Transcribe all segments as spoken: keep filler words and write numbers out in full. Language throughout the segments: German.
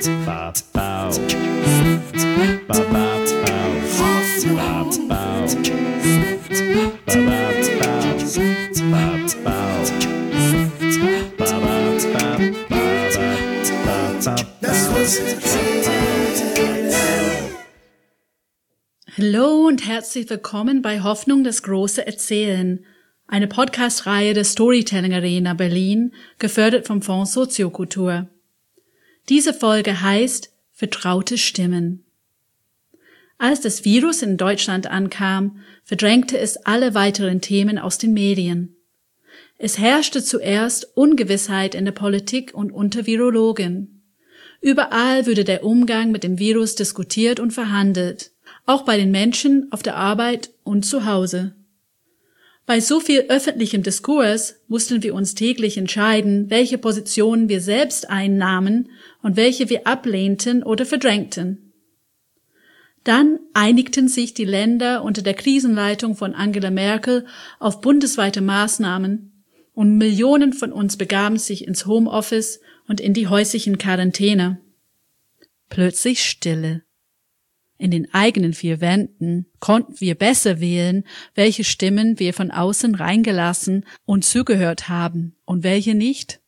Hallo und herzlich willkommen bei Hoffnung, das große Erzählen, eine Podcast-Reihe der Storytelling Arena Berlin, gefördert vom Fonds Soziokultur. Diese Folge heißt Vertraute Stimmen. Als das Virus in Deutschland ankam, verdrängte es alle weiteren Themen aus den Medien. Es herrschte zuerst Ungewissheit in der Politik und unter Virologen. Überall wurde der Umgang mit dem Virus diskutiert und verhandelt, auch bei den Menschen auf der Arbeit und zu Hause. Bei so viel öffentlichem Diskurs mussten wir uns täglich entscheiden, welche Positionen wir selbst einnahmen und welche wir ablehnten oder verdrängten. Dann einigten sich die Länder unter der Krisenleitung von Angela Merkel auf bundesweite Maßnahmen und Millionen von uns begaben sich ins Homeoffice und in die häuslichen Quarantäne. Plötzlich Stille. In den eigenen vier Wänden konnten wir besser wählen, welche Stimmen wir von außen reingelassen und zugehört haben und welche nicht.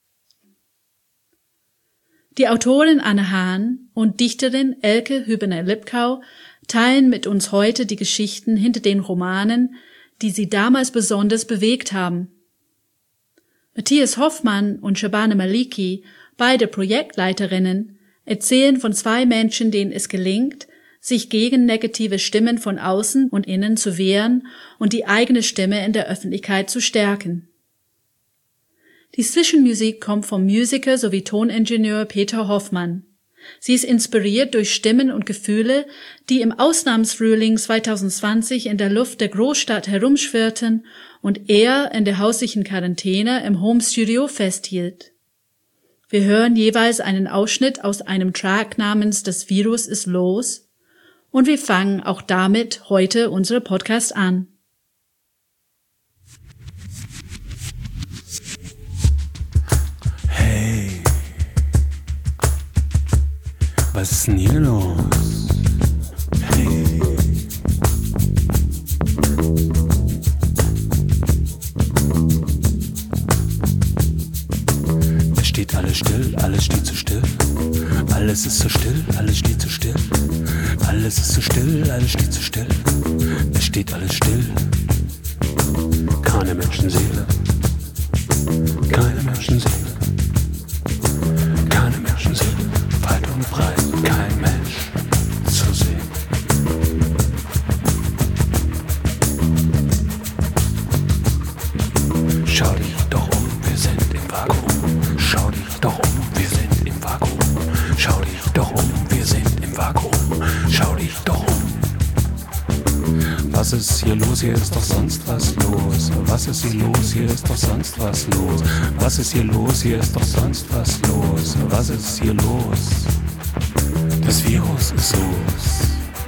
Die Autorin Anne Hahn und Dichterin Elke Hübner-Lipkau teilen mit uns heute die Geschichten hinter den Romanen, die sie damals besonders bewegt haben. Matthias Hoffmann und Shabana Maliki, beide Projektleiterinnen, erzählen von zwei Menschen, denen es gelingt, sich gegen negative Stimmen von außen und innen zu wehren und die eigene Stimme in der Öffentlichkeit zu stärken. Die Zwischenmusik kommt vom Musiker sowie Toningenieur Peter Hoffmann. Sie ist inspiriert durch Stimmen und Gefühle, die im Ausnahmsfrühling zwanzig zwanzig in der Luft der Großstadt herumschwirrten und er in der häuslichen Quarantäne im Homestudio festhielt. Wir hören jeweils einen Ausschnitt aus einem Track namens Das Virus ist los, und wir fangen auch damit heute unsere Podcast an. Hey, was ist denn hier los? Hey. Es steht alles still, alles steht so still. Alles ist so still, alles steht so still. Alles ist so still, alles steht so still. Es steht alles still. Keine Menschenseele. Keine Menschenseele. Keine Menschenseele. Weit und breit, kein Mensch zu sehen. Schau dich doch um, wir sind im Vakuum. Schau dich doch um, wir sind im Vakuum. Schau dich doch um, wir sind im Vakuum. Schau dich doch um. Was ist hier los? Hier ist doch sonst was los. Was ist hier los? Hier ist doch sonst was los. Was ist hier los? Hier ist doch sonst was los. Was ist hier los? Das Virus ist los.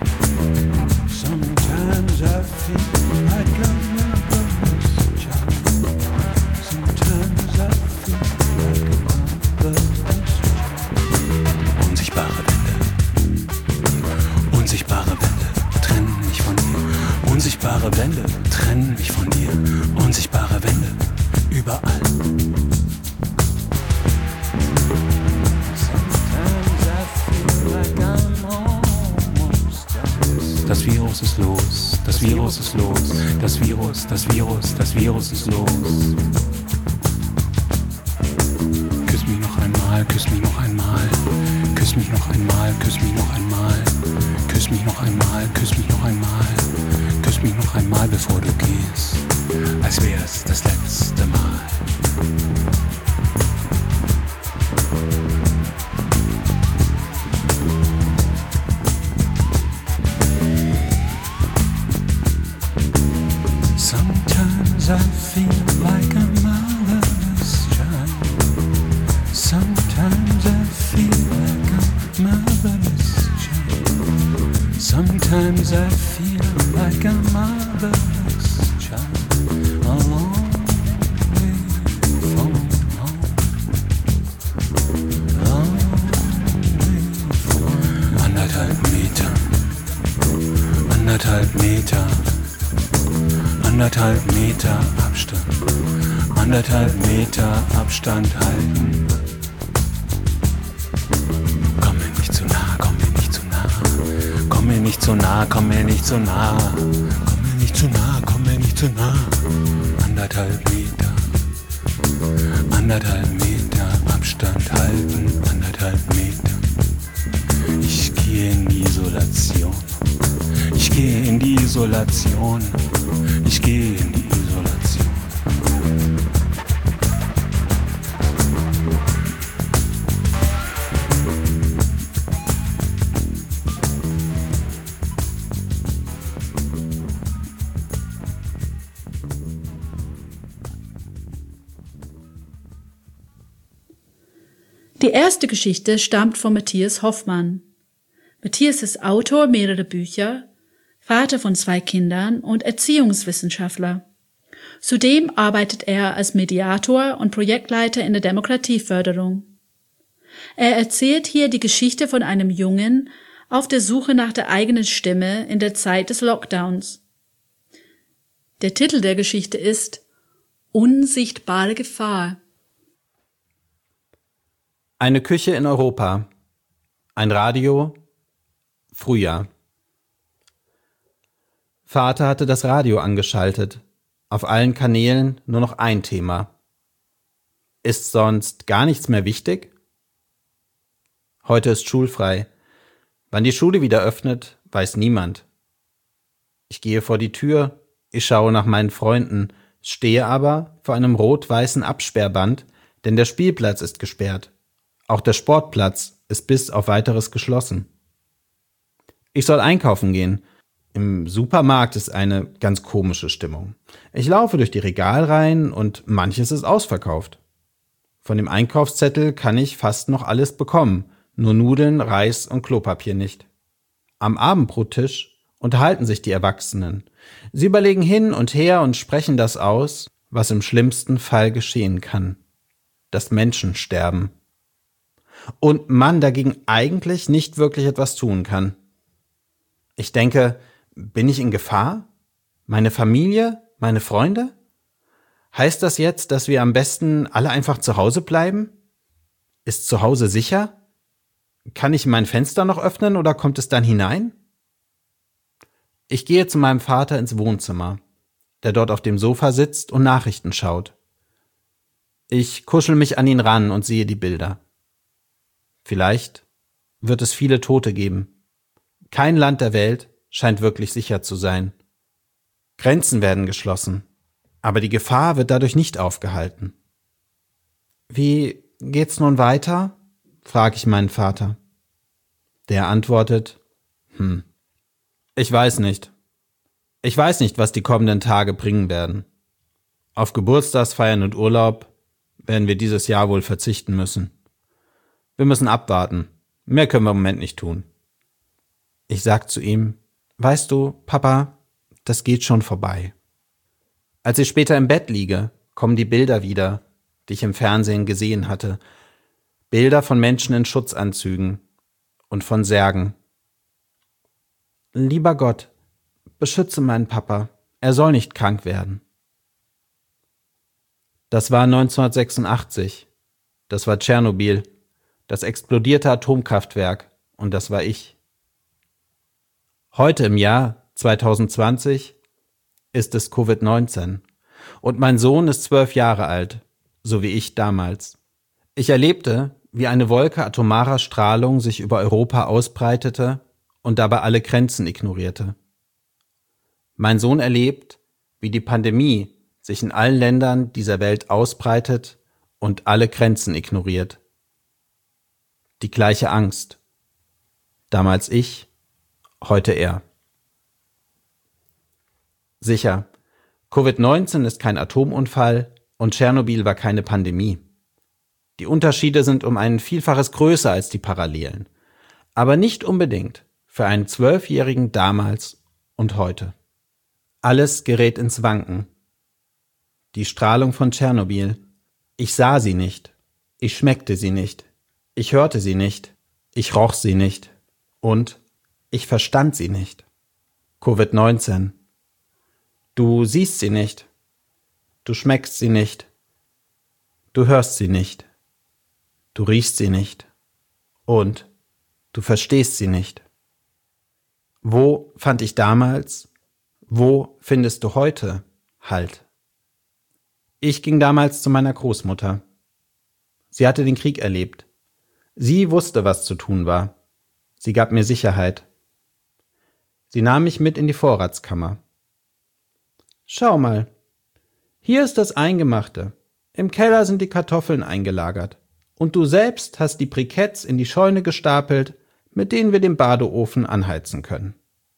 Sometimes I feel like I'm a lost child. Sometimes I feel like I'm a lost child. Unsichtbare Wände. Unsichtbare Wände trennen mich von dir. Unsichtbare Wände trennen mich von dir. Unsichtbare Wände überall. Das Virus ist los, das Virus ist los, das Virus, das Virus, das Virus ist los. Küss mich noch einmal, küss mich noch einmal, küss mich noch einmal, küss mich noch einmal, küss mich noch einmal, küss mich noch einmal, küss mich noch einmal, bevor du gehst, als wär's das letzte Mal. Sometimes I feel like a motherless child. Sometimes I feel like a motherless child. Sometimes I feel like a motherless child. A long way from home. Long way Anderthalb Meter, anderthalb Meter Abstand, anderthalb Meter Abstand halten. Komm mir nicht zu nah, komm mir nicht zu nah, komm mir nicht zu nah, komm mir nicht zu nah, komm mir nicht zu nah, komm mir nicht zu nah. Anderthalb Meter, anderthalb Meter Abstand halten, anderthalb Meter. Ich gehe in die Isolation. Ich gehe in die Isolation. Ich gehe in die Isolation. Die erste Geschichte stammt von Matthias Hoffmann. Matthias ist Autor mehrerer Bücher, Vater von zwei Kindern und Erziehungswissenschaftler. Zudem arbeitet er als Mediator und Projektleiter in der Demokratieförderung. Er erzählt hier die Geschichte von einem Jungen auf der Suche nach der eigenen Stimme in der Zeit des Lockdowns. Der Titel der Geschichte ist Unsichtbare Gefahr. Eine Küche in Europa. Ein Radio. Frühjahr. Vater hatte das Radio angeschaltet. Auf allen Kanälen nur noch ein Thema. Ist sonst gar nichts mehr wichtig? Heute ist schulfrei. Wann die Schule wieder öffnet, weiß niemand. Ich gehe vor die Tür, ich schaue nach meinen Freunden, stehe aber vor einem rot-weißen Absperrband, denn der Spielplatz ist gesperrt. Auch der Sportplatz ist bis auf Weiteres geschlossen. Ich soll einkaufen gehen. Im Supermarkt ist eine ganz komische Stimmung. Ich laufe durch die Regalreihen und manches ist ausverkauft. Von dem Einkaufszettel kann ich fast noch alles bekommen, nur Nudeln, Reis und Klopapier nicht. Am Abendbrottisch unterhalten sich die Erwachsenen. Sie überlegen hin und her und sprechen das aus, was im schlimmsten Fall geschehen kann. Dass Menschen sterben. Und man dagegen eigentlich nicht wirklich etwas tun kann. Ich denke, bin ich in Gefahr? Meine Familie? Meine Freunde? Heißt das jetzt, dass wir am besten alle einfach zu Hause bleiben? Ist zu Hause sicher? Kann ich mein Fenster noch öffnen oder kommt es dann hinein? Ich gehe zu meinem Vater ins Wohnzimmer, der dort auf dem Sofa sitzt und Nachrichten schaut. Ich kuschel mich an ihn ran und sehe die Bilder. Vielleicht wird es viele Tote geben. Kein Land der Welt scheint wirklich sicher zu sein. Grenzen werden geschlossen, aber die Gefahr wird dadurch nicht aufgehalten. Wie geht's nun weiter? Frage ich meinen Vater. Der antwortet, hm, ich weiß nicht. Ich weiß nicht, was die kommenden Tage bringen werden. Auf Geburtstagsfeiern und Urlaub werden wir dieses Jahr wohl verzichten müssen. Wir müssen abwarten. Mehr können wir im Moment nicht tun. Ich sag zu ihm, weißt du, Papa, das geht schon vorbei. Als ich später im Bett liege, kommen die Bilder wieder, die ich im Fernsehen gesehen hatte. Bilder von Menschen in Schutzanzügen und von Särgen. Lieber Gott, beschütze meinen Papa, er soll nicht krank werden. Das war neunzehnhundertsechsundachtzig. Das war Tschernobyl. Das explodierte Atomkraftwerk, und das war ich. Heute im Jahr zweitausendzwanzig ist es Covid neunzehn und mein Sohn ist zwölf Jahre alt, so wie ich damals. Ich erlebte, wie eine Wolke atomarer Strahlung sich über Europa ausbreitete und dabei alle Grenzen ignorierte. Mein Sohn erlebt, wie die Pandemie sich in allen Ländern dieser Welt ausbreitet und alle Grenzen ignoriert. Die gleiche Angst. Damals ich, heute er. Sicher, Covid neunzehn ist kein Atomunfall und Tschernobyl war keine Pandemie. Die Unterschiede sind um ein Vielfaches größer als die Parallelen, aber nicht unbedingt für einen Zwölfjährigen damals und heute. Alles gerät ins Wanken. Die Strahlung von Tschernobyl. Ich sah sie nicht. Ich schmeckte sie nicht. Ich hörte sie nicht. Ich roch sie nicht. Und ich verstand sie nicht. Covid neunzehn. Du siehst sie nicht. Du schmeckst sie nicht. Du hörst sie nicht. Du riechst sie nicht. Und du verstehst sie nicht. Wo fand ich damals, wo findest du heute Halt? Ich ging damals zu meiner Großmutter. Sie hatte den Krieg erlebt. Sie wusste, was zu tun war. Sie gab mir Sicherheit. Sie nahm mich mit in die Vorratskammer. Schau mal, hier ist das Eingemachte. Im Keller sind die Kartoffeln eingelagert. Und du selbst hast die Briketts in die Scheune gestapelt, mit denen wir den Badeofen anheizen können.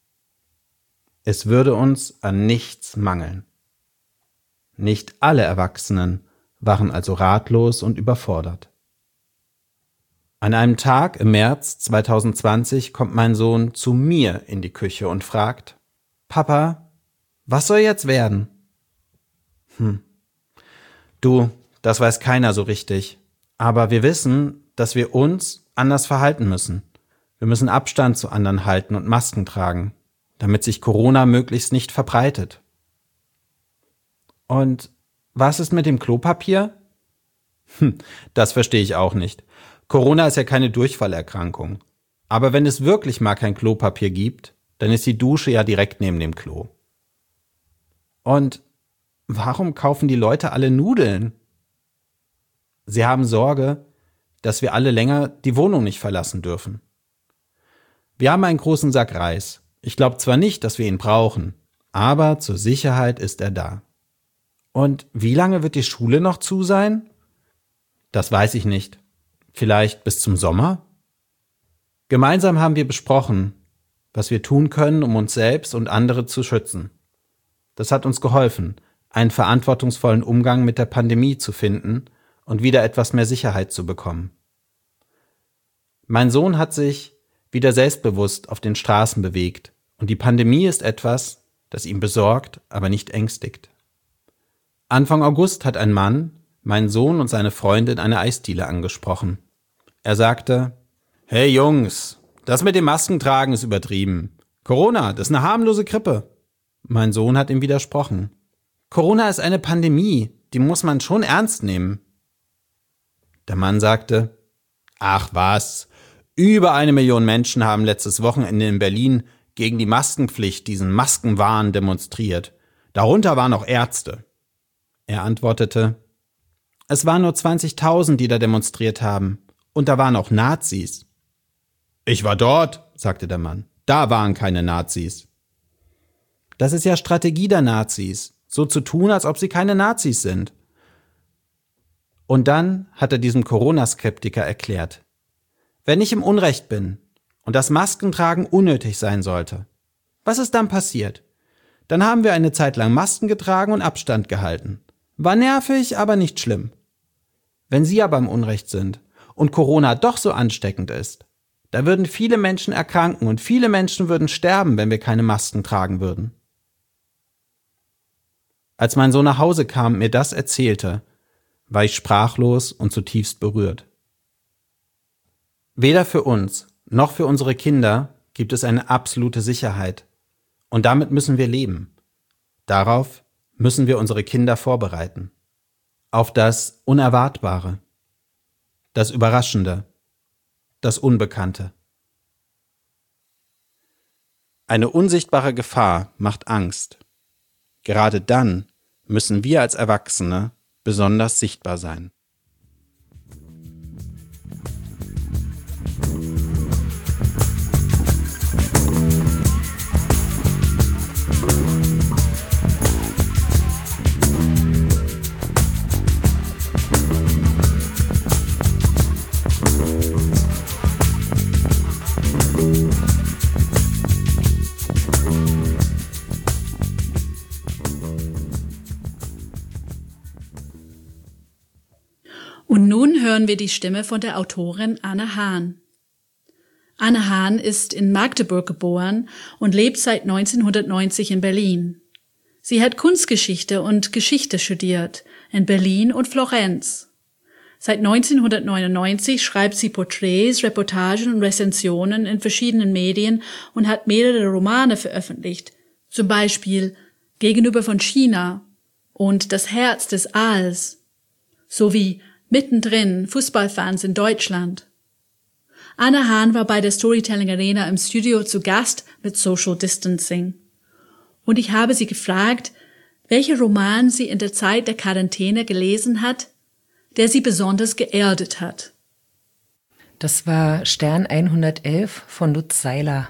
Es würde uns an nichts mangeln. Nicht alle Erwachsenen waren also ratlos und überfordert. An einem Tag im März zweitausendzwanzig kommt mein Sohn zu mir in die Küche und fragt: Papa, was soll jetzt werden? Hm. Du, das weiß keiner so richtig. Aber wir wissen, dass wir uns anders verhalten müssen. Wir müssen Abstand zu anderen halten und Masken tragen, damit sich Corona möglichst nicht verbreitet. Und was ist mit dem Klopapier? Hm, das verstehe ich auch nicht. Corona ist ja keine Durchfallerkrankung. Aber wenn es wirklich mal kein Klopapier gibt, dann ist die Dusche ja direkt neben dem Klo. Und warum kaufen die Leute alle Nudeln? Sie haben Sorge, dass wir alle länger die Wohnung nicht verlassen dürfen. Wir haben einen großen Sack Reis. Ich glaube zwar nicht, dass wir ihn brauchen, aber zur Sicherheit ist er da. Und wie lange wird die Schule noch zu sein? Das weiß ich nicht. Vielleicht bis zum Sommer? Gemeinsam haben wir besprochen, was wir tun können, um uns selbst und andere zu schützen. Das hat uns geholfen, einen verantwortungsvollen Umgang mit der Pandemie zu finden und wieder etwas mehr Sicherheit zu bekommen. Mein Sohn hat sich wieder selbstbewusst auf den Straßen bewegt und die Pandemie ist etwas, das ihn besorgt, aber nicht ängstigt. Anfang August hat ein Mann meinen Sohn und seine Freunde in einer Eisdiele angesprochen. Er sagte: Hey Jungs, das mit dem Maskentragen ist übertrieben. Corona, das ist eine harmlose Grippe. Mein Sohn hat ihm widersprochen. Corona ist eine Pandemie, die muss man schon ernst nehmen. Der Mann sagte: Ach was, über eine Million Menschen haben letztes Wochenende in Berlin gegen die Maskenpflicht, diesen Maskenwahn demonstriert. Darunter waren auch Ärzte. Er antwortete: Es waren nur zwanzigtausend, die da demonstriert haben. Und da waren auch Nazis. Ich war dort, sagte der Mann. Da waren keine Nazis. Das ist ja Strategie der Nazis, so zu tun, als ob sie keine Nazis sind. Und dann hat er diesem Corona-Skeptiker erklärt: Wenn ich im Unrecht bin und das Maskentragen unnötig sein sollte, was ist dann passiert? Dann haben wir eine Zeit lang Masken getragen und Abstand gehalten. War nervig, aber nicht schlimm. Wenn Sie aber im Unrecht sind und Corona doch so ansteckend ist, da würden viele Menschen erkranken und viele Menschen würden sterben, wenn wir keine Masken tragen würden. Als mein Sohn nach Hause kam und mir das erzählte, war ich sprachlos und zutiefst berührt. Weder für uns noch für unsere Kinder gibt es eine absolute Sicherheit. Und damit müssen wir leben. Darauf müssen wir unsere Kinder vorbereiten. Auf das Unerwartbare, das Überraschende, das Unbekannte. Eine unsichtbare Gefahr macht Angst. Gerade dann müssen wir als Erwachsene besonders sichtbar sein. Und nun hören wir die Stimme von der Autorin Anne Hahn. Anne Hahn ist in Magdeburg geboren und lebt seit neunzehnhundertneunzig in Berlin. Sie hat Kunstgeschichte und Geschichte studiert in Berlin und Florenz. Seit neunzehnhundertneunundneunzig schreibt sie Porträts, Reportagen und Rezensionen in verschiedenen Medien und hat mehrere Romane veröffentlicht, Zum Beispiel Gegenüber von China und Das Herz des Aals sowie Mittendrin Fußballfans in Deutschland. Anna Hahn war bei der Storytelling Arena im Studio zu Gast mit Social Distancing. Und ich habe sie gefragt, welcher Roman sie in der Zeit der Quarantäne gelesen hat, der sie besonders geerdet hat. Das war Stern hundertelf von Lutz Seiler.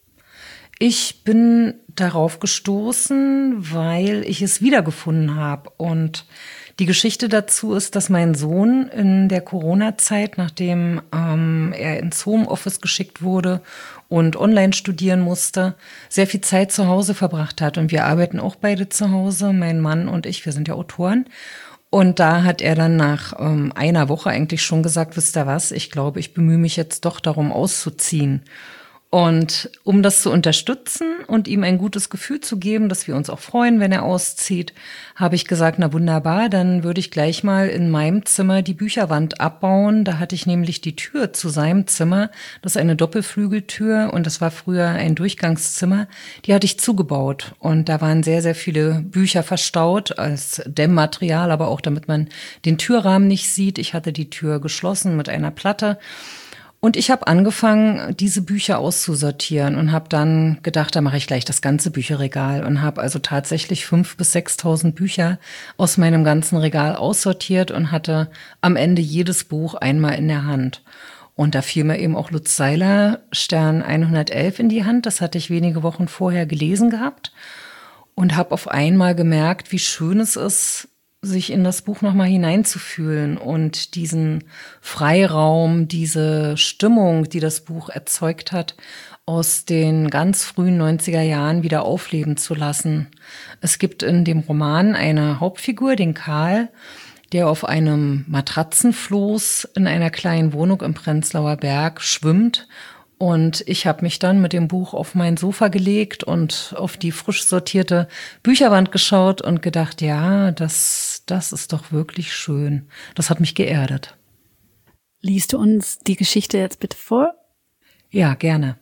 Ich bin darauf gestoßen, weil ich es wiedergefunden habe. Und die Geschichte dazu ist, dass mein Sohn in der Corona-Zeit, nachdem ähm, er ins Homeoffice geschickt wurde und online studieren musste, sehr viel Zeit zu Hause verbracht hat. Und wir arbeiten auch beide zu Hause, mein Mann und ich, wir sind ja Autoren. Und da hat er dann nach ähm, einer Woche eigentlich schon gesagt, wisst ihr was, ich glaube, ich bemühe mich jetzt doch darum auszuziehen. Und um das zu unterstützen und ihm ein gutes Gefühl zu geben, dass wir uns auch freuen, wenn er auszieht, habe ich gesagt, na wunderbar, dann würde ich gleich mal in meinem Zimmer die Bücherwand abbauen. Da hatte ich nämlich die Tür zu seinem Zimmer, das ist eine Doppelflügeltür und das war früher ein Durchgangszimmer, die hatte ich zugebaut. Und da waren sehr, sehr viele Bücher verstaut als Dämmmaterial, aber auch damit man den Türrahmen nicht sieht. Ich hatte die Tür geschlossen mit einer Platte. Und ich habe angefangen, diese Bücher auszusortieren und habe dann gedacht, da mache ich gleich das ganze Bücherregal und habe also tatsächlich fünftausend bis sechstausend Bücher aus meinem ganzen Regal aussortiert und hatte am Ende jedes Buch einmal in der Hand. Und da fiel mir eben auch Lutz Seiler Stern hundertelf in die Hand. Das hatte ich wenige Wochen vorher gelesen gehabt und habe auf einmal gemerkt, wie schön es ist, sich in das Buch nochmal hineinzufühlen und diesen Freiraum, diese Stimmung, die das Buch erzeugt hat, aus den ganz frühen neunziger Jahren wieder aufleben zu lassen. Es gibt in dem Roman eine Hauptfigur, den Karl, der auf einem Matratzenfloß in einer kleinen Wohnung im Prenzlauer Berg schwimmt. Und ich habe mich dann mit dem Buch auf mein Sofa gelegt und auf die frisch sortierte Bücherwand geschaut und gedacht, ja, das, das ist doch wirklich schön. Das hat mich geerdet. Liest du uns die Geschichte jetzt bitte vor? Ja, gerne.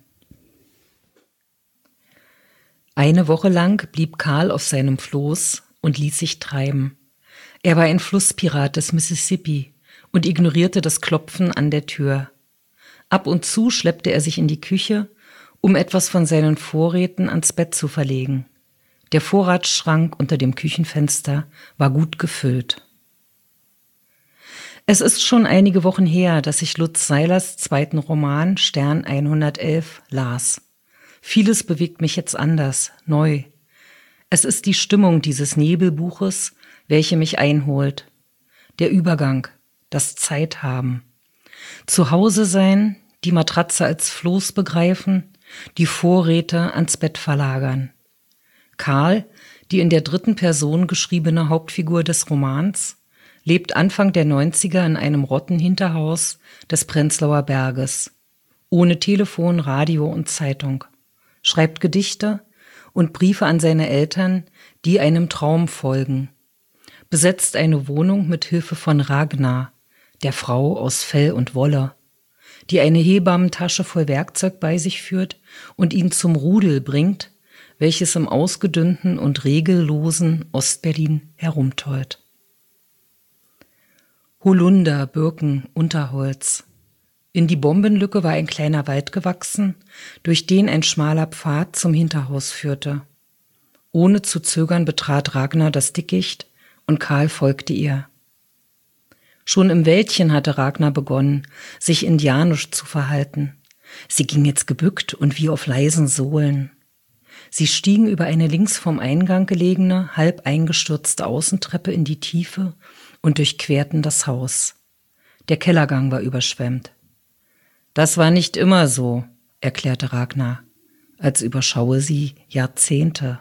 Eine Woche lang blieb Karl auf seinem Floß und ließ sich treiben. Er war ein Flusspirat des Mississippi und ignorierte das Klopfen an der Tür. Ab und zu schleppte er sich in die Küche, um etwas von seinen Vorräten ans Bett zu verlegen. Der Vorratsschrank unter dem Küchenfenster war gut gefüllt. Es ist schon einige Wochen her, dass ich Lutz Seilers zweiten Roman Stern hundertelf las. Vieles bewegt mich jetzt anders, neu. Es ist die Stimmung dieses Nebelbuches, welche mich einholt. Der Übergang, das Zeithaben. Zu Hause sein, die Matratze als Floß begreifen, die Vorräte ans Bett verlagern. Karl, die in der dritten Person geschriebene Hauptfigur des Romans, lebt Anfang der neunziger in einem Rottenhinterhaus des Prenzlauer Berges, ohne Telefon, Radio und Zeitung, schreibt Gedichte und Briefe an seine Eltern, die einem Traum folgen, besetzt eine Wohnung mit Hilfe von Ragnar, der Frau aus Fell und Wolle, die eine Hebammentasche voll Werkzeug bei sich führt und ihn zum Rudel bringt, welches im ausgedünnten und regellosen Ostberlin herumtollt. Holunder, Birken, Unterholz. In die Bombenlücke war ein kleiner Wald gewachsen, durch den ein schmaler Pfad zum Hinterhaus führte. Ohne zu zögern betrat Ragnar das Dickicht und Karl folgte ihr. Schon im Wäldchen hatte Ragnar begonnen, sich indianisch zu verhalten. Sie ging jetzt gebückt und wie auf leisen Sohlen. Sie stiegen über eine links vom Eingang gelegene, halb eingestürzte Außentreppe in die Tiefe und durchquerten das Haus. Der Kellergang war überschwemmt. Das war nicht immer so, erklärte Ragnar, als überschaue sie Jahrzehnte.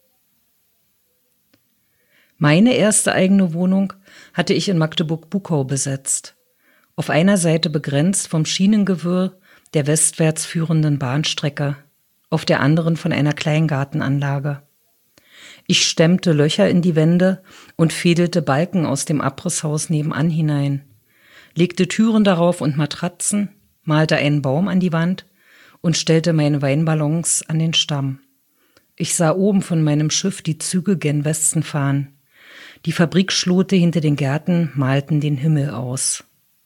Meine erste eigene Wohnung hatte ich in Magdeburg-Buckau besetzt. Auf einer Seite begrenzt vom Schienengewirr der westwärts führenden Bahnstrecke, auf der anderen von einer Kleingartenanlage. Ich stemmte Löcher in die Wände und fädelte Balken aus dem Abrisshaus nebenan hinein, legte Türen darauf und Matratzen, malte einen Baum an die Wand und stellte meine Weinballons an den Stamm. Ich sah oben von meinem Schiff die Züge gen Westen fahren. Die Fabrikschlote hinter den Gärten malten den Himmel aus.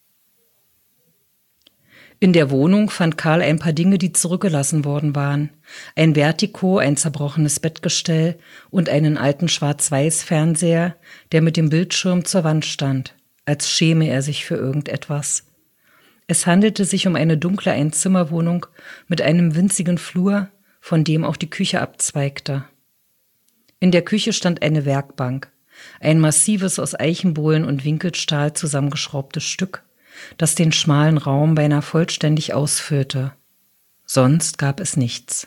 In der Wohnung fand Karl ein paar Dinge, die zurückgelassen worden waren. Ein Vertigo, ein zerbrochenes Bettgestell und einen alten Schwarz-Weiß-Fernseher, der mit dem Bildschirm zur Wand stand, als schäme er sich für irgendetwas. Es handelte sich um eine dunkle Einzimmerwohnung mit einem winzigen Flur, von dem auch die Küche abzweigte. In der Küche stand eine Werkbank, ein massives aus Eichenbohlen und Winkelstahl zusammengeschraubtes Stück, das den schmalen Raum beinahe vollständig ausfüllte. Sonst gab es nichts.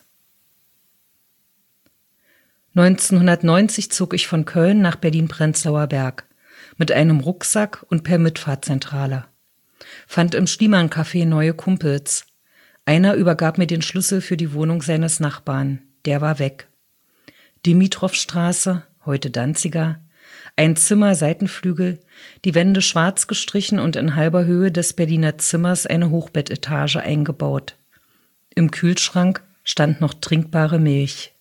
neunzehnhundertneunzig zog ich von Köln nach Berlin-Prenzlauer Berg mit einem Rucksack und per Mitfahrzentrale. Fand im Schliemann-Café neue Kumpels. Einer übergab mir den Schlüssel für die Wohnung seines Nachbarn. Der war weg. Dimitrovstraße, heute Danziger, ein Zimmer, Seitenflügel, die Wände schwarz gestrichen und in halber Höhe des Berliner Zimmers eine Hochbettetage eingebaut. Im Kühlschrank stand noch trinkbare Milch.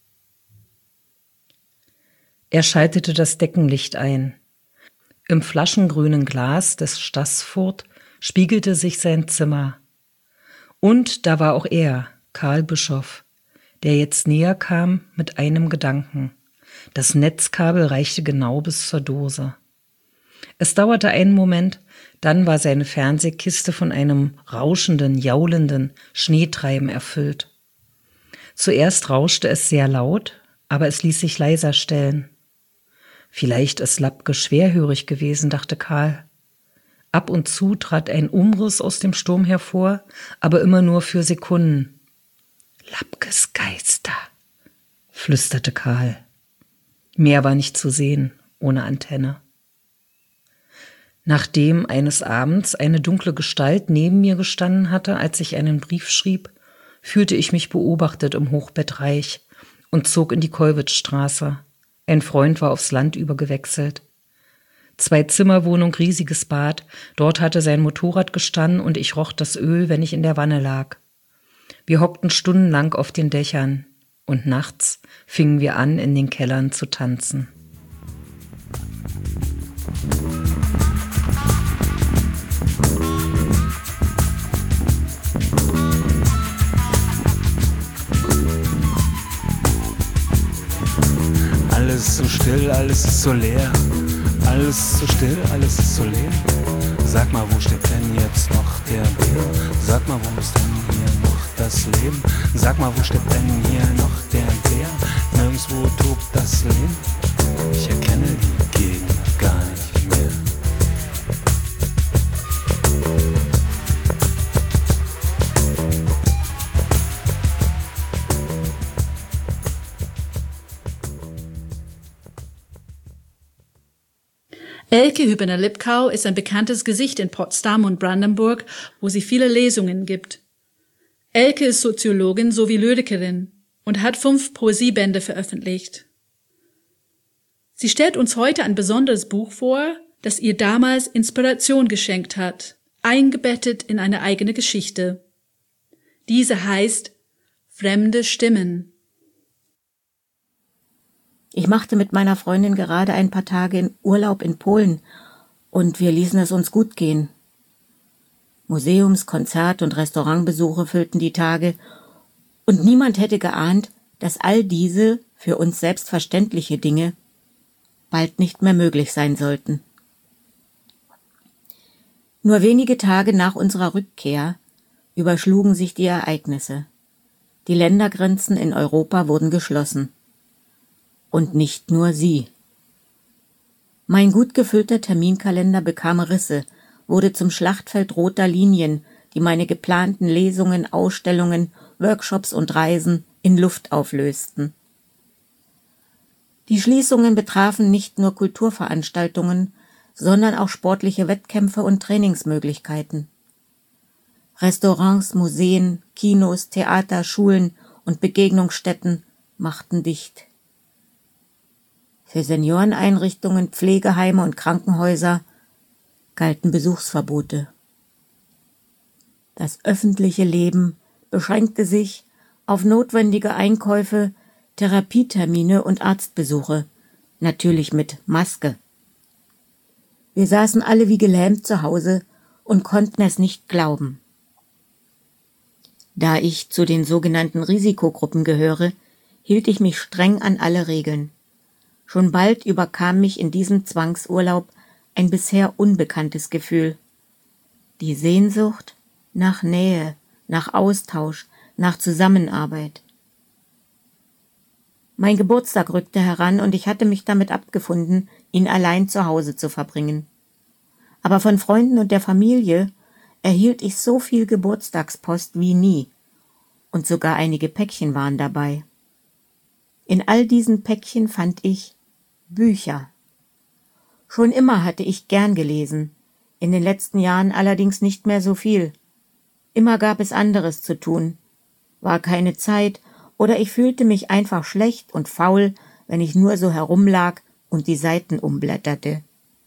Er schaltete das Deckenlicht ein. Im flaschengrünen Glas des Stassfurt spiegelte sich sein Zimmer. Und da war auch er, Karl Bischoff, der jetzt näher kam mit einem Gedanken. Das Netzkabel reichte genau bis zur Dose. Es dauerte einen Moment, dann war seine Fernsehkiste von einem rauschenden, jaulenden Schneetreiben erfüllt. Zuerst rauschte es sehr laut, aber es ließ sich leiser stellen. Vielleicht ist Lappke schwerhörig gewesen, dachte Karl. Ab und zu trat ein Umriss aus dem Sturm hervor, aber immer nur für Sekunden. »Lappkes Geister«, flüsterte Karl. Mehr war nicht zu sehen, ohne Antenne. Nachdem eines Abends eine dunkle Gestalt neben mir gestanden hatte, als ich einen Brief schrieb, fühlte ich mich beobachtet im Hochbettreich und zog in die Kollwitzstraße. Ein Freund war aufs Land übergewechselt. Zwei-Zimmer-Wohnung, riesiges Bad, dort hatte sein Motorrad gestanden und ich roch das Öl, wenn ich in der Wanne lag. Wir hockten stundenlang auf den Dächern. Und nachts fingen wir an, in den Kellern zu tanzen. Alles ist so still, alles ist so leer. Alles ist so still, alles ist so leer. Sag mal, wo steht denn jetzt noch der Bär? Sag mal, wo ist denn hier noch das Leben? Sag mal, wo steht denn hier noch der Bär? Nirgendwo tobt das Leben. Ich erkenne die Gegend gar nicht mehr. Elke Hübner-Lipkau ist ein bekanntes Gesicht in Potsdam und Brandenburg, wo sie viele Lesungen gibt. Elke ist Soziologin sowie Lyrikerin und hat fünf Poesiebände veröffentlicht. Sie stellt uns heute ein besonderes Buch vor, das ihr damals Inspiration geschenkt hat, eingebettet in eine eigene Geschichte. Diese heißt Fremde Stimmen. Ich machte mit meiner Freundin gerade ein paar Tage in Urlaub in Polen und wir ließen es uns gut gehen. Museums-, Konzert- und Restaurantbesuche füllten die Tage und niemand hätte geahnt, dass all diese für uns selbstverständliche Dinge bald nicht mehr möglich sein sollten. Nur wenige Tage nach unserer Rückkehr überschlugen sich die Ereignisse. Die Ländergrenzen in Europa wurden geschlossen. Und nicht nur sie. Mein gut gefüllter Terminkalender bekam Risse, wurde zum Schlachtfeld roter Linien, die meine geplanten Lesungen, Ausstellungen, Workshops und Reisen in Luft auflösten. Die Schließungen betrafen nicht nur Kulturveranstaltungen, sondern auch sportliche Wettkämpfe und Trainingsmöglichkeiten. Restaurants, Museen, Kinos, Theater, Schulen und Begegnungsstätten machten dicht. Für Senioreneinrichtungen, Pflegeheime und Krankenhäuser galten Besuchsverbote. Das öffentliche Leben beschränkte sich auf notwendige Einkäufe, Therapietermine und Arztbesuche, natürlich mit Maske. Wir saßen alle wie gelähmt zu Hause und konnten es nicht glauben. Da ich zu den sogenannten Risikogruppen gehöre, hielt ich mich streng an alle Regeln. Schon bald überkam mich in diesem Zwangsurlaub ein bisher unbekanntes Gefühl. Die Sehnsucht nach Nähe, nach Austausch, nach Zusammenarbeit. Mein Geburtstag rückte heran und ich hatte mich damit abgefunden, ihn allein zu Hause zu verbringen. Aber von Freunden und der Familie erhielt ich so viel Geburtstagspost wie nie, und sogar einige Päckchen waren dabei. In all diesen Päckchen fand ich Bücher. Schon immer hatte ich gern gelesen, in den letzten Jahren allerdings nicht mehr so viel. Immer gab es anderes zu tun, war keine Zeit, oder ich fühlte mich einfach schlecht und faul, wenn ich nur so herumlag und die Seiten umblätterte.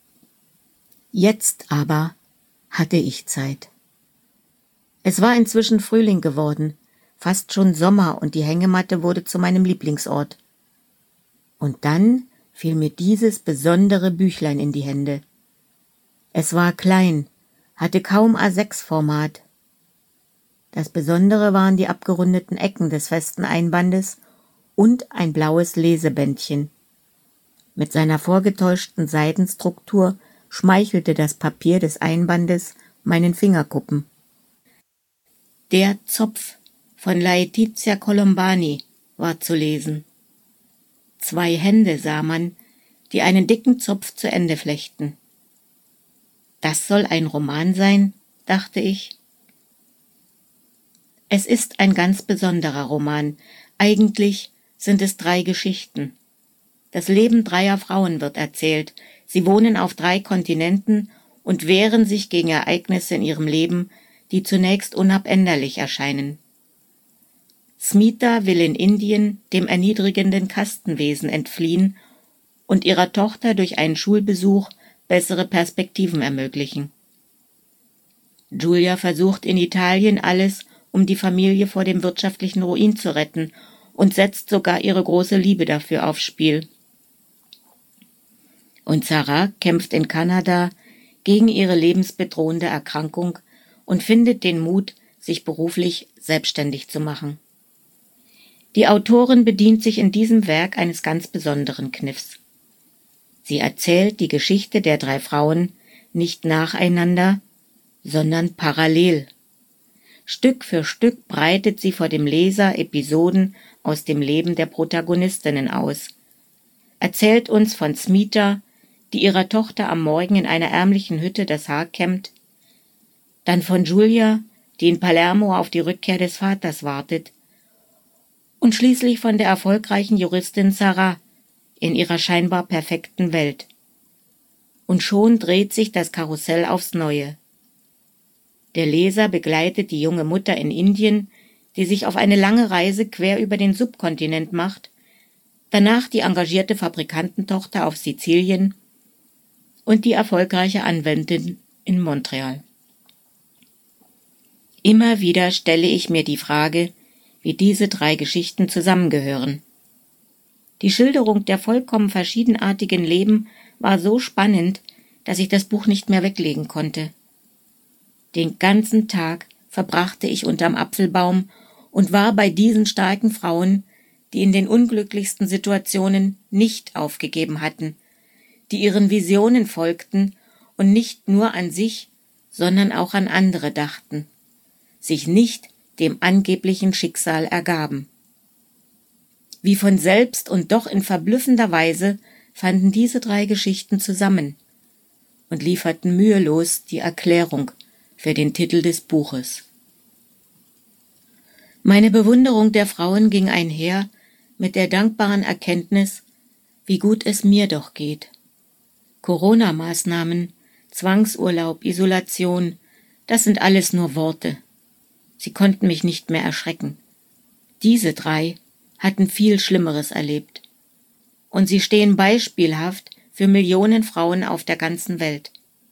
Jetzt aber hatte ich Zeit. Es war inzwischen Frühling geworden, fast schon Sommer, und die Hängematte wurde zu meinem Lieblingsort. Und dann fiel mir dieses besondere Büchlein in die Hände. Es war klein, hatte kaum A sechs Format. Das Besondere waren die abgerundeten Ecken des festen Einbandes und ein blaues Lesebändchen. Mit seiner vorgetäuschten Seidenstruktur schmeichelte das Papier des Einbandes meinen Fingerkuppen. Der Zopf von Laetitia Colombani war zu lesen. Zwei Hände sah man, die einen dicken Zopf zu Ende flechten. Das soll ein Roman sein, dachte ich. Es ist ein ganz besonderer Roman. Eigentlich sind es drei Geschichten. Das Leben dreier Frauen wird erzählt. Sie wohnen auf drei Kontinenten und wehren sich gegen Ereignisse in ihrem Leben, die zunächst unabänderlich erscheinen. Smita will in Indien dem erniedrigenden Kastenwesen entfliehen und ihrer Tochter durch einen Schulbesuch bessere Perspektiven ermöglichen. Julia versucht in Italien alles, um die Familie vor dem wirtschaftlichen Ruin zu retten, und setzt sogar ihre große Liebe dafür aufs Spiel. Und Sarah kämpft in Kanada gegen ihre lebensbedrohende Erkrankung und findet den Mut, sich beruflich selbstständig zu machen. Die Autorin bedient sich in diesem Werk eines ganz besonderen Kniffs. Sie erzählt die Geschichte der drei Frauen nicht nacheinander, sondern parallel. Stück für Stück breitet sie vor dem Leser Episoden aus dem Leben der Protagonistinnen aus, erzählt uns von Smita, die ihrer Tochter am Morgen in einer ärmlichen Hütte das Haar kämmt, dann von Julia, die in Palermo auf die Rückkehr des Vaters wartet, und schließlich von der erfolgreichen Juristin Sarah in ihrer scheinbar perfekten Welt. Und schon dreht sich das Karussell aufs Neue. Der Leser begleitet die junge Mutter in Indien, die sich auf eine lange Reise quer über den Subkontinent macht, danach die engagierte Fabrikantentochter auf Sizilien und die erfolgreiche Anwältin in Montreal. Immer wieder stelle ich mir die Frage, wie diese drei Geschichten zusammengehören. Die Schilderung der vollkommen verschiedenartigen Leben war so spannend, dass ich das Buch nicht mehr weglegen konnte. Den ganzen Tag verbrachte ich unterm Apfelbaum und war bei diesen starken Frauen, die in den unglücklichsten Situationen nicht aufgegeben hatten, die ihren Visionen folgten und nicht nur an sich, sondern auch an andere dachten, sich nicht dem angeblichen Schicksal ergaben. Wie von selbst und doch in verblüffender Weise fanden diese drei Geschichten zusammen und lieferten mühelos die Erklärung für den Titel des Buches. Meine Bewunderung der Frauen ging einher mit der dankbaren Erkenntnis, wie gut es mir doch geht. Corona-Maßnahmen, Zwangsurlaub, Isolation, das sind alles nur Worte. Sie konnten mich nicht mehr erschrecken. Diese drei hatten viel Schlimmeres erlebt. Und sie stehen beispielhaft für Millionen Frauen auf der ganzen Welt.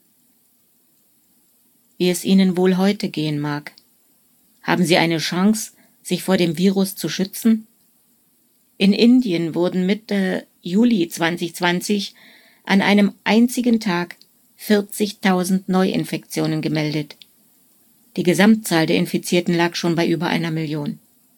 Wie es ihnen wohl heute gehen mag. Haben sie eine Chance, sich vor dem Virus zu schützen? In Indien wurden Mitte Juli zwanzig zwanzig an einem einzigen Tag vierzigtausend Neuinfektionen gemeldet. Die Gesamtzahl der Infizierten lag schon bei über einer Million.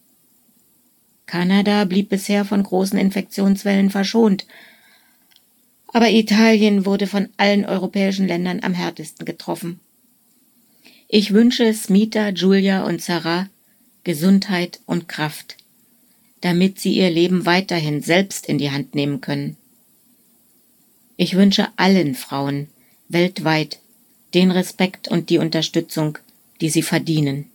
Kanada blieb bisher von großen Infektionswellen verschont, aber Italien wurde von allen europäischen Ländern am härtesten getroffen. Ich wünsche Smita, Julia und Sarah Gesundheit und Kraft, damit sie ihr Leben weiterhin selbst in die Hand nehmen können. Ich wünsche allen Frauen weltweit den Respekt und die Unterstützung, die sie verdienen.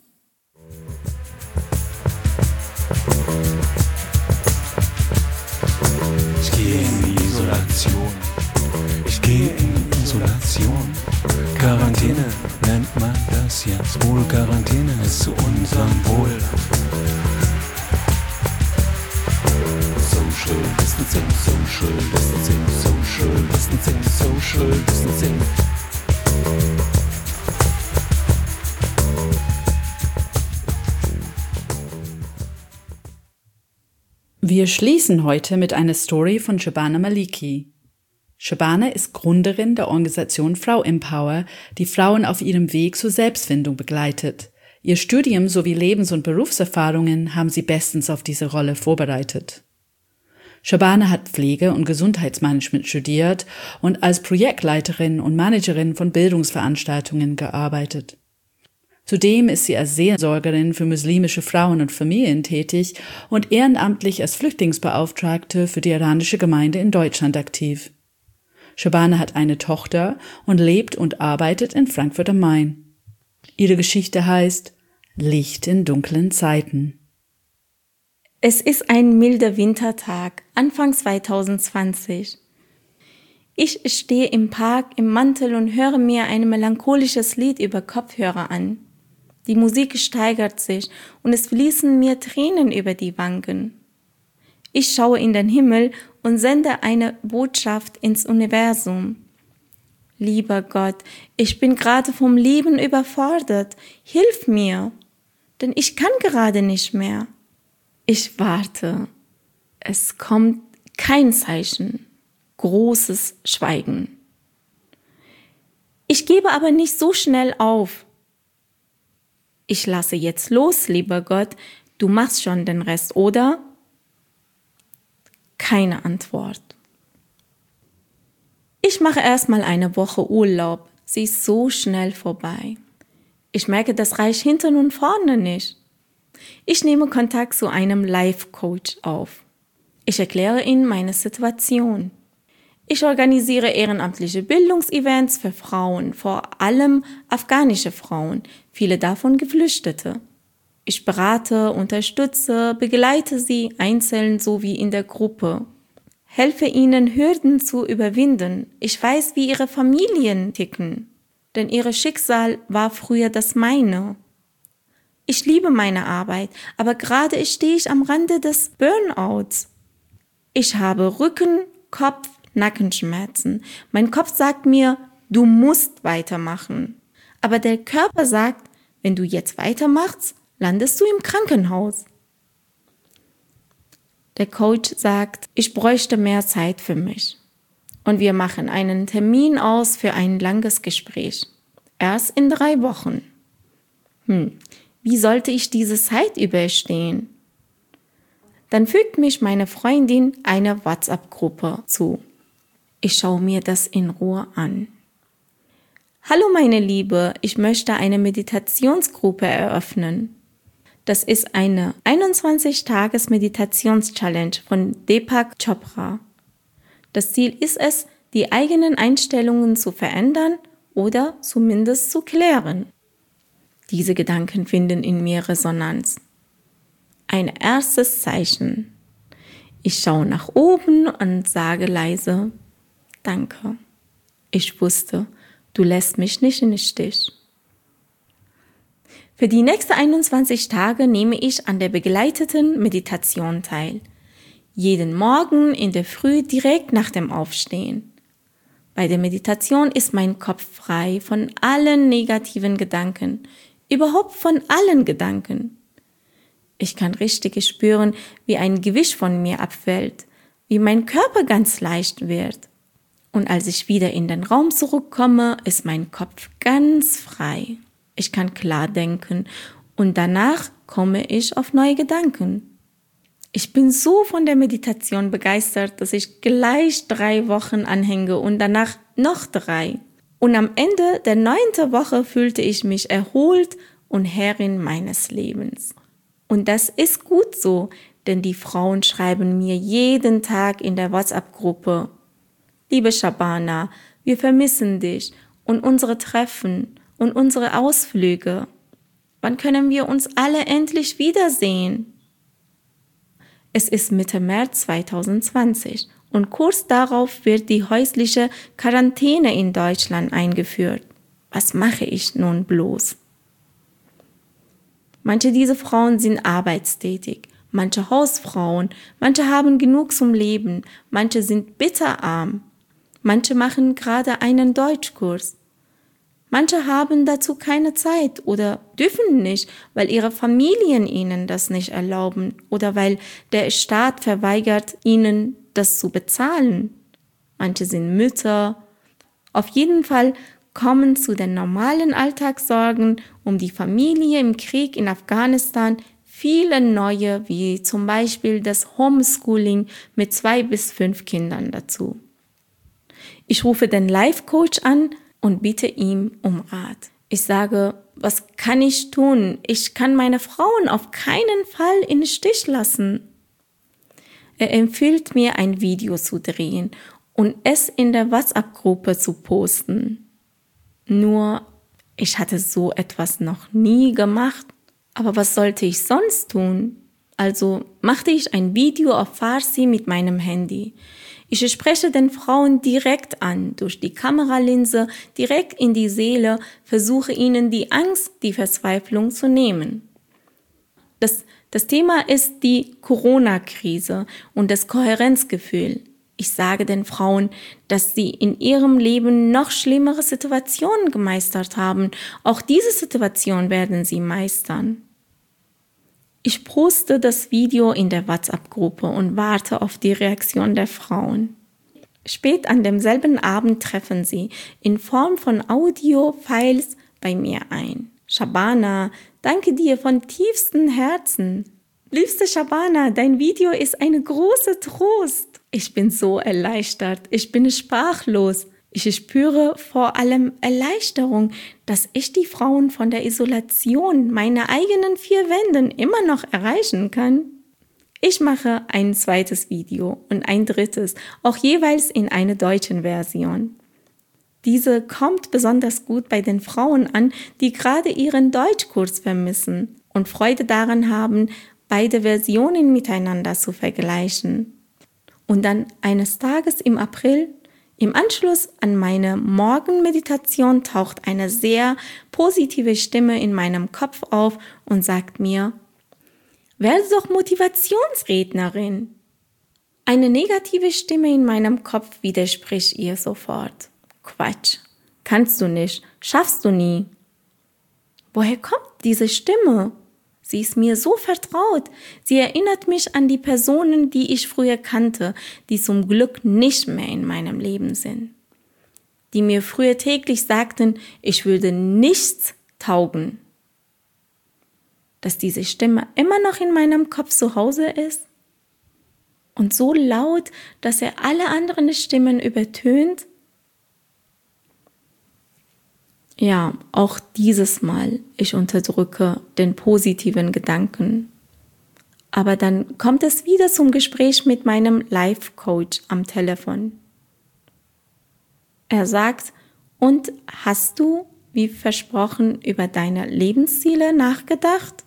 Ich gehe in die Isolation. Ich gehe in die Isolation. Quarantäne nennt man das jetzt wohl. Quarantäne ist zu unserem Wohl. Social Distancing, Social Distancing, Social Distancing, Social Distancing. Wir schließen heute mit einer Story von Shabana Maliki. Shabana ist Gründerin der Organisation Frau Empower, die Frauen auf ihrem Weg zur Selbstfindung begleitet. Ihr Studium sowie Lebens- und Berufserfahrungen haben sie bestens auf diese Rolle vorbereitet. Shabana hat Pflege- und Gesundheitsmanagement studiert und als Projektleiterin und Managerin von Bildungsveranstaltungen gearbeitet. Zudem ist sie als Seelsorgerin für muslimische Frauen und Familien tätig und ehrenamtlich als Flüchtlingsbeauftragte für die iranische Gemeinde in Deutschland aktiv. Shabana hat eine Tochter und lebt und arbeitet in Frankfurt am Main. Ihre Geschichte heißt Licht in dunklen Zeiten. Es ist ein milder Wintertag, Anfang zwanzig zwanzig. Ich stehe im Park im Mantel und höre mir ein melancholisches Lied über Kopfhörer an. Die Musik steigert sich und es fließen mir Tränen über die Wangen. Ich schaue in den Himmel und sende eine Botschaft ins Universum. Lieber Gott, ich bin gerade vom Leben überfordert. Hilf mir, denn ich kann gerade nicht mehr. Ich warte. Es kommt kein Zeichen. Großes Schweigen. Ich gebe aber nicht so schnell auf. Ich lasse jetzt los, lieber Gott. Du machst schon den Rest, oder? Keine Antwort. Ich mache erstmal eine Woche Urlaub. Sie ist so schnell vorbei. Ich merke, das reicht hinten und vorne nicht. Ich nehme Kontakt zu einem Life-Coach auf. Ich erkläre ihm meine Situation. Ich organisiere ehrenamtliche Bildungsevents für Frauen, vor allem afghanische Frauen, viele davon Geflüchtete. Ich berate, unterstütze, begleite sie einzeln sowie in der Gruppe. Helfe ihnen, Hürden zu überwinden. Ich weiß, wie ihre Familien ticken, denn ihr Schicksal war früher das meine. Ich liebe meine Arbeit, aber gerade stehe ich am Rande des Burnouts. Ich habe Rücken, Kopf, Nackenschmerzen. Mein Kopf sagt mir, du musst weitermachen. Aber der Körper sagt, wenn du jetzt weitermachst, landest du im Krankenhaus. Der Coach sagt, ich bräuchte mehr Zeit für mich. Und wir machen einen Termin aus für ein langes Gespräch. Erst in drei Wochen. Hm, wie sollte ich diese Zeit überstehen? Dann fügt mich meine Freundin eine WhatsApp-Gruppe zu. Ich schaue mir das in Ruhe an. Hallo meine Liebe, ich möchte eine Meditationsgruppe eröffnen. Das ist eine einundzwanzig-Tages-Meditations-Challenge von Deepak Chopra. Das Ziel ist es, die eigenen Einstellungen zu verändern oder zumindest zu klären. Diese Gedanken finden in mir Resonanz. Ein erstes Zeichen. Ich schaue nach oben und sage leise, danke. Ich wusste, du lässt mich nicht in den Stich. Für die nächsten einundzwanzig Tage nehme ich an der begleiteten Meditation teil. Jeden Morgen in der Früh direkt nach dem Aufstehen. Bei der Meditation ist mein Kopf frei von allen negativen Gedanken, überhaupt von allen Gedanken. Ich kann richtig spüren, wie ein Gewicht von mir abfällt, wie mein Körper ganz leicht wird. Und als ich wieder in den Raum zurückkomme, ist mein Kopf ganz frei. Ich kann klar denken und danach komme ich auf neue Gedanken. Ich bin so von der Meditation begeistert, dass ich gleich drei Wochen anhänge und danach noch drei. Und am Ende der neunten Woche fühlte ich mich erholt und Herrin meines Lebens. Und das ist gut so, denn die Frauen schreiben mir jeden Tag in der WhatsApp-Gruppe: Liebe Shabana, wir vermissen dich und unsere Treffen und unsere Ausflüge. Wann können wir uns alle endlich wiedersehen? Es ist Mitte März zweitausendzwanzig und kurz darauf wird die häusliche Quarantäne in Deutschland eingeführt. Was mache ich nun bloß? Manche dieser Frauen sind arbeitstätig, manche Hausfrauen, manche haben genug zum Leben, manche sind bitterarm, manche machen gerade einen Deutschkurs. Manche haben dazu keine Zeit oder dürfen nicht, weil ihre Familien ihnen das nicht erlauben oder weil der Staat verweigert, ihnen das zu bezahlen. Manche sind Mütter. Auf jeden Fall kommen zu den normalen Alltagssorgen um die Familie im Krieg in Afghanistan viele neue, wie zum Beispiel das Homeschooling mit zwei bis fünf Kindern dazu. Ich rufe den Life-Coach an und bitte ihm um Rat. Ich sage, was kann ich tun? Ich kann meine Frauen auf keinen Fall in den Stich lassen. Er empfiehlt mir, ein Video zu drehen und es in der WhatsApp-Gruppe zu posten. Nur, ich hatte so etwas noch nie gemacht. Aber was sollte ich sonst tun? Also machte ich ein Video auf Farsi mit meinem Handy. Ich spreche den Frauen direkt an, durch die Kameralinse, direkt in die Seele, versuche ihnen die Angst, die Verzweiflung zu nehmen. Das, das Thema ist die Corona-Krise und das Kohärenzgefühl. Ich sage den Frauen, dass sie in ihrem Leben noch schlimmere Situationen gemeistert haben. Auch diese Situation werden sie meistern. Ich poste das Video in der WhatsApp-Gruppe und warte auf die Reaktion der Frauen. Spät an demselben Abend treffen sie in Form von Audio-Files bei mir ein. Shabana, danke dir von tiefstem Herzen. Liebste Shabana, dein Video ist ein großer Trost. Ich bin so erleichtert, ich bin sprachlos. Ich spüre vor allem Erleichterung, dass ich die Frauen von der Isolation meiner eigenen vier Wänden immer noch erreichen kann. Ich mache ein zweites Video und ein drittes, auch jeweils in einer deutschen Version. Diese kommt besonders gut bei den Frauen an, die gerade ihren Deutschkurs vermissen und Freude daran haben, beide Versionen miteinander zu vergleichen. Und dann eines Tages im April, im Anschluss an meine Morgenmeditation, taucht eine sehr positive Stimme in meinem Kopf auf und sagt mir: Werde doch Motivationsrednerin. Eine negative Stimme in meinem Kopf widerspricht ihr sofort. Quatsch, kannst du nicht, schaffst du nie. Woher kommt diese Stimme? Sie ist mir so vertraut. Sie erinnert mich an die Personen, die ich früher kannte, die zum Glück nicht mehr in meinem Leben sind. Die mir früher täglich sagten, ich würde nichts taugen. Dass diese Stimme immer noch in meinem Kopf zu Hause ist und so laut, dass er alle anderen Stimmen übertönt. Ja, auch dieses Mal, ich unterdrücke den positiven Gedanken. Aber dann kommt es wieder zum Gespräch mit meinem Life-Coach am Telefon. Er sagt, und hast du, wie versprochen, über deine Lebensziele nachgedacht?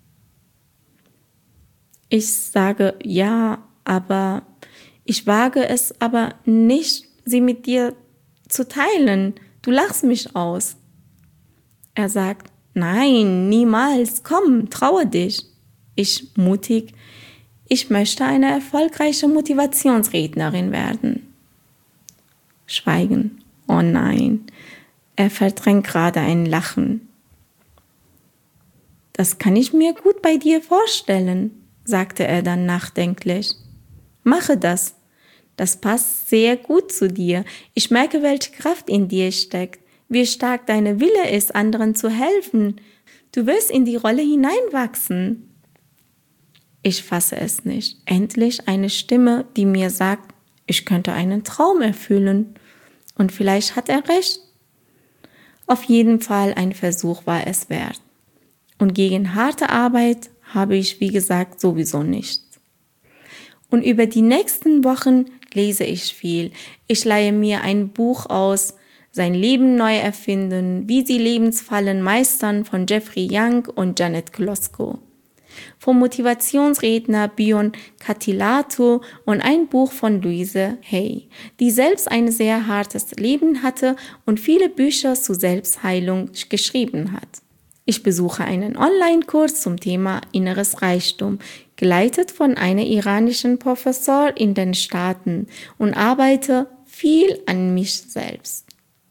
Ich sage, ja, aber ich wage es aber nicht, sie mit dir zu teilen. Du lachst mich aus. Er sagt, nein, niemals, komm, traue dich. Ich mutig, ich möchte eine erfolgreiche Motivationsrednerin werden. Schweigen, oh nein, er verdrängt gerade ein Lachen. Das kann ich mir gut bei dir vorstellen, sagte er dann nachdenklich. Mache das. Das passt sehr gut zu dir. Ich merke, welche Kraft in dir steckt, wie stark deine Wille ist, anderen zu helfen. Du wirst in die Rolle hineinwachsen. Ich fasse es nicht. Endlich eine Stimme, die mir sagt, ich könnte einen Traum erfüllen. Und vielleicht hat er recht. Auf jeden Fall ein Versuch war es wert. Und gegen harte Arbeit habe ich, wie gesagt, sowieso nichts. Und über die nächsten Wochen lese ich viel. Ich leihe mir ein Buch aus, Sein Leben neu erfinden, wie sie Lebensfallen meistern von Jeffrey Young und Janet Klosko. Vom Motivationsredner Bion Katilato und ein Buch von Louise Hay, die selbst ein sehr hartes Leben hatte und viele Bücher zur Selbstheilung geschrieben hat. Ich besuche einen Online-Kurs zum Thema inneres Reichtum, geleitet von einer iranischen Professor in den Staaten und arbeite viel an mich selbst.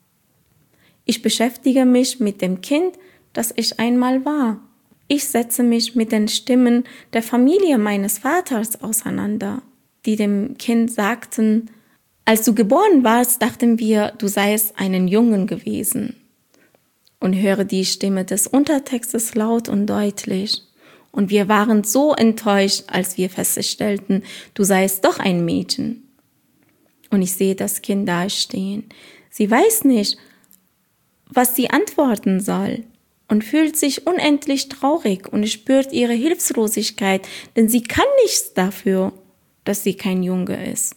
Ich beschäftige mich mit dem Kind, das ich einmal war. Ich setze mich mit den Stimmen der Familie meines Vaters auseinander, die dem Kind sagten, als du geboren warst, dachten wir, du seist einen Jungen gewesen. Und höre die Stimme des Untertextes laut und deutlich. Und wir waren so enttäuscht, als wir feststellten, du seist doch ein Mädchen. Und ich sehe das Kind dastehen. Sie weiß nicht, was sie antworten soll und fühlt sich unendlich traurig und spürt ihre Hilflosigkeit, denn sie kann nichts dafür, dass sie kein Junge ist.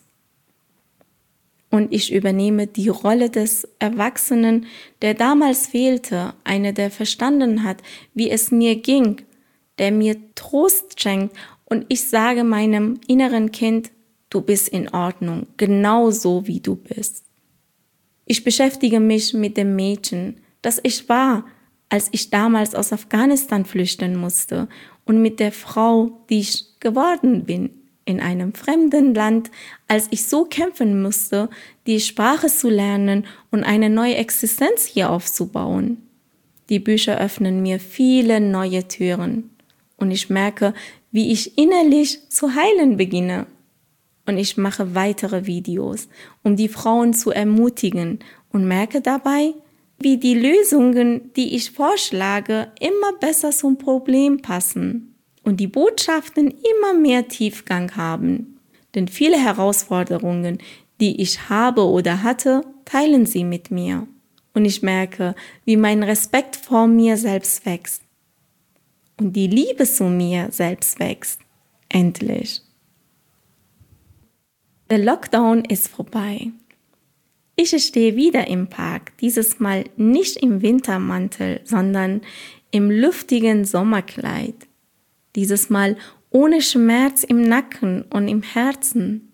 Und ich übernehme die Rolle des Erwachsenen, der damals fehlte, einer, der verstanden hat, wie es mir ging, der mir Trost schenkt, und ich sage meinem inneren Kind, du bist in Ordnung, genau so wie du bist. Ich beschäftige mich mit dem Mädchen, das ich war, als ich damals aus Afghanistan flüchten musste, und mit der Frau, die ich geworden bin, in einem fremden Land, als ich so kämpfen musste, die Sprache zu lernen und eine neue Existenz hier aufzubauen. Die Bücher öffnen mir viele neue Türen und ich merke, wie ich innerlich zu heilen beginne. Und ich mache weitere Videos, um die Frauen zu ermutigen und merke dabei, wie die Lösungen, die ich vorschlage, immer besser zum Problem passen und die Botschaften immer mehr Tiefgang haben. Denn viele Herausforderungen, die ich habe oder hatte, teilen sie mit mir. Und ich merke, wie mein Respekt vor mir selbst wächst. Und die Liebe zu mir selbst wächst. Endlich. Der Lockdown ist vorbei. Ich stehe wieder im Park, dieses Mal nicht im Wintermantel, sondern im luftigen Sommerkleid. Dieses Mal ohne Schmerz im Nacken und im Herzen.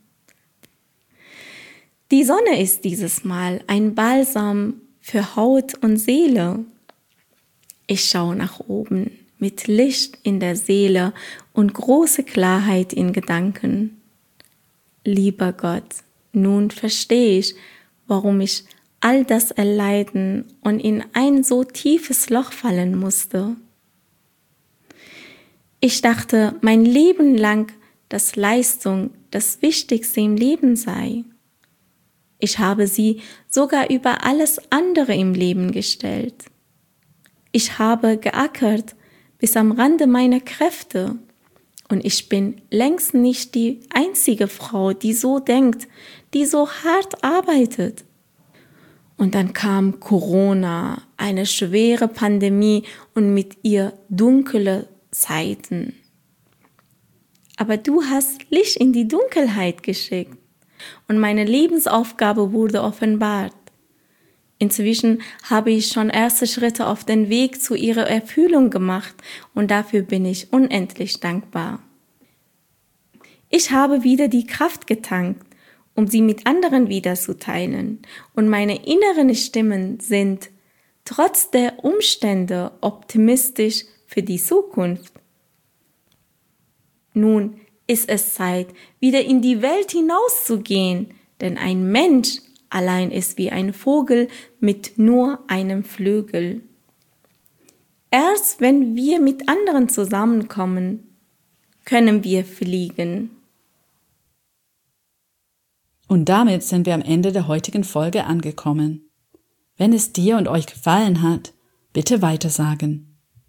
Die Sonne ist dieses Mal ein Balsam für Haut und Seele. Ich schaue nach oben mit Licht in der Seele und große Klarheit in Gedanken. Lieber Gott, nun verstehe ich, warum ich all das erleiden und in ein so tiefes Loch fallen musste. Ich dachte mein Leben lang, dass Leistung das Wichtigste im Leben sei. Ich habe sie sogar über alles andere im Leben gestellt. Ich habe geackert bis am Rande meiner Kräfte. Und ich bin längst nicht die einzige Frau, die so denkt, die so hart arbeitet. Und dann kam Corona, eine schwere Pandemie und mit ihr dunkle Zeiten. Aber du hast Licht in die Dunkelheit geschickt und meine Lebensaufgabe wurde offenbart. Inzwischen habe ich schon erste Schritte auf den Weg zu ihrer Erfüllung gemacht und dafür bin ich unendlich dankbar. Ich habe wieder die Kraft getankt, um sie mit anderen wieder zu teilen und meine inneren Stimmen sind trotz der Umstände optimistisch für die Zukunft. Nun ist es Zeit, wieder in die Welt hinauszugehen, denn ein Mensch allein ist wie ein Vogel mit nur einem Flügel. Erst wenn wir mit anderen zusammenkommen, können wir fliegen. Und damit sind wir am Ende der heutigen Folge angekommen. Wenn es dir und euch gefallen hat, bitte weitersagen.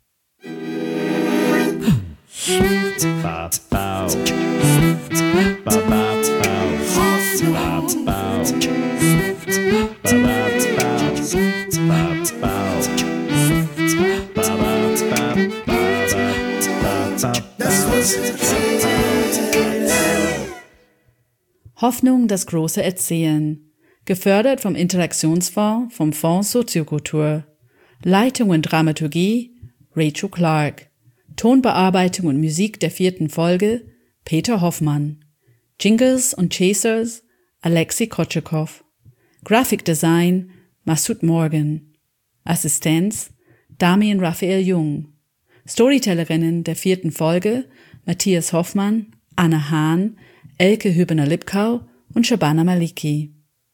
Hoffnung, das große Erzählen. Gefördert vom Interaktionsfonds vom Fonds Soziokultur. Leitung und Dramaturgie Rachel Clark. Tonbearbeitung und Musik der vierten Folge Peter Hoffmann. Jingles und Chasers Alexei Kotschekow. Grafikdesign Masud Morgan. Assistenz Damien Raphael Jung. Storytellerinnen der vierten Folge Matthias Hoffmann, Anna Hahn, Elke Hübener-Lipkau und Shabana Maliki.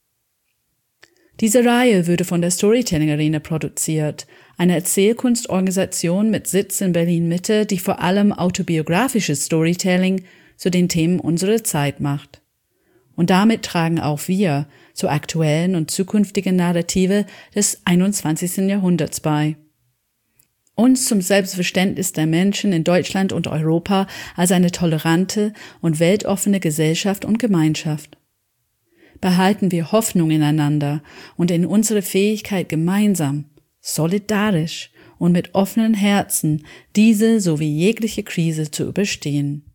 Diese Reihe würde von der Storytelling Arena produziert, einer Erzählkunstorganisation mit Sitz in Berlin-Mitte, die vor allem autobiografisches Storytelling zu den Themen unserer Zeit macht. Und damit tragen auch wir zur aktuellen und zukünftigen Narrative des einundzwanzigsten Jahrhunderts bei. Uns zum Selbstverständnis der Menschen in Deutschland und Europa als eine tolerante und weltoffene Gesellschaft und Gemeinschaft. Behalten wir Hoffnung ineinander und in unsere Fähigkeit gemeinsam, solidarisch und mit offenen Herzen diese sowie jegliche Krise zu überstehen.